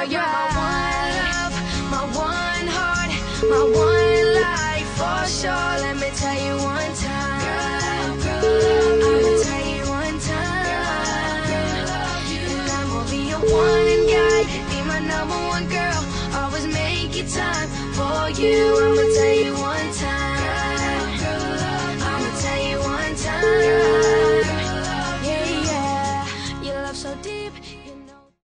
girl, you're my one love, my one heart, my one life for sure. Let me tell you one time, I'ma tell you one time, and I'm gonna be your one guy, be my number one girl, always make it time for you. I'ma tell you one time.